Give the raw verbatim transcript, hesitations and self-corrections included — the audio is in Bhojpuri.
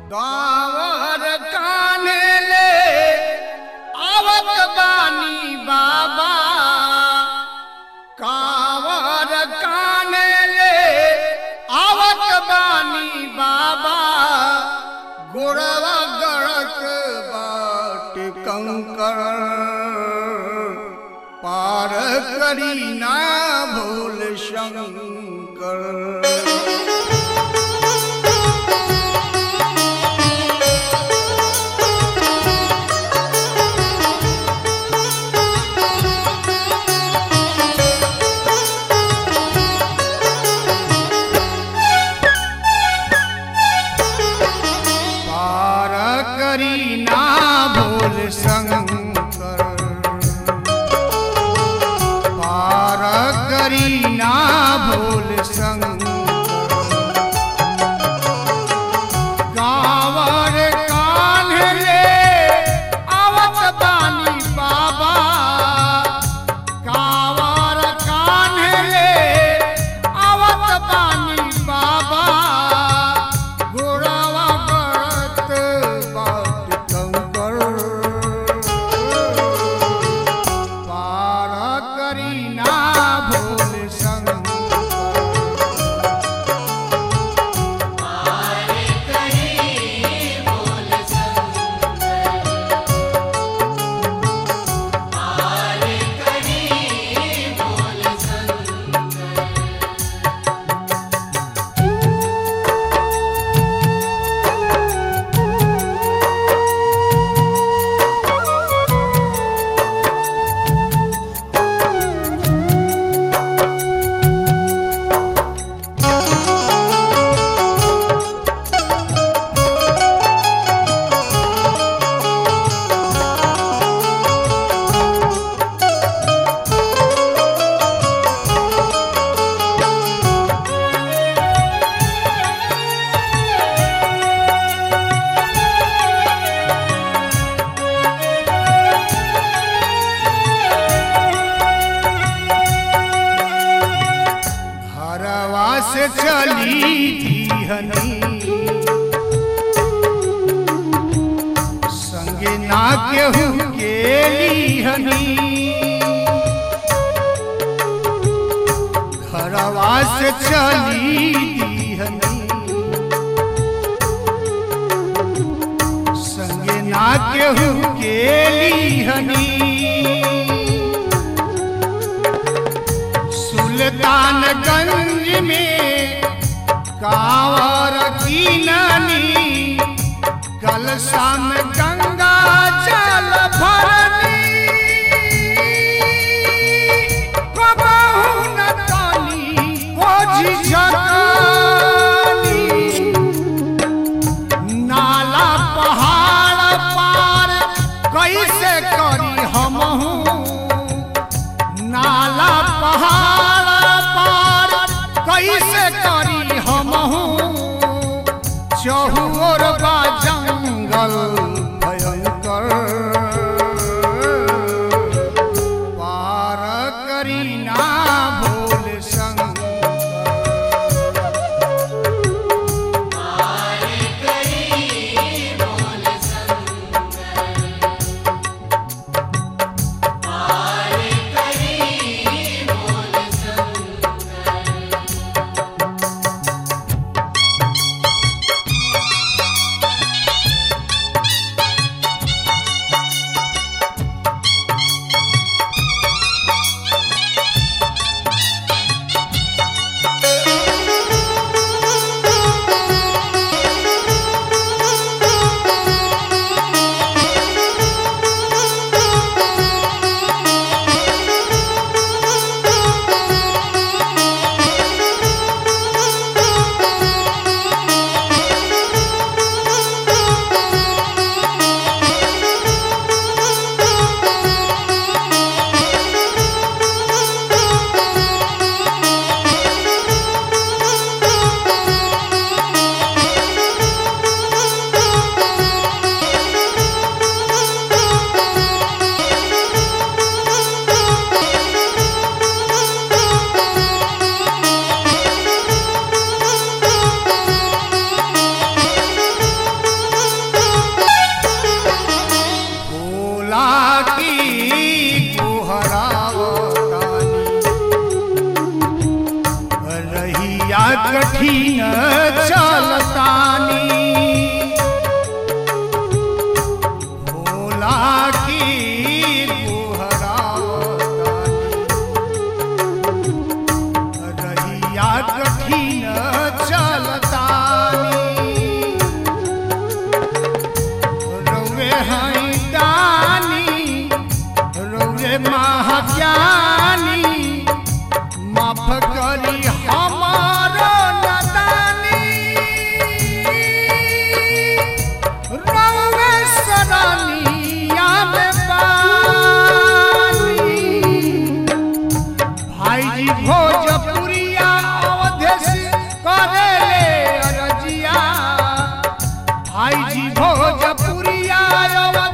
गावर कान्हे ले आवत बानी बाबा, कावर कान्हे ले आवत बानी बाबा, गोड़वा गड़त बाट कंकर, पार करी ना भोल शंकर। करी ना भोल शंकर, पार करी ना भोल शंकर। गावर कान्हे ले आवत बानी बाबा, गावर कान्हे ले आवत बानी बाबा, गोड़वा गड़त बाट कंकर, पार करी ना भोल शंकर। से चली थी संगे ना केहू केली हनी, घरवा से चली थी संगे ना केहू केली हनी। सुल्तानगंज में कांवर कीननी, कलशा में गंगा जल भरनी, कबहू न तानी ओझी झकानी। नाला पहाड़ पार कैसे करी हमहू, नाला पहाड़ पार कैसे करी हमहू, चहुओर बा जंगल भयंकर, पार करी ना भोल शंकर। कठिन चलतानी भोला की गोहरातानी रहिया कठिन चलतानी रौवे हैं दानी रौवे महाज्ञानी माफ करी हमारो नदानी रौवे सरानिया में बानी भाई जी भोजपुरिया अवधेश करेले अरजिया भाई जी भोजपुरिया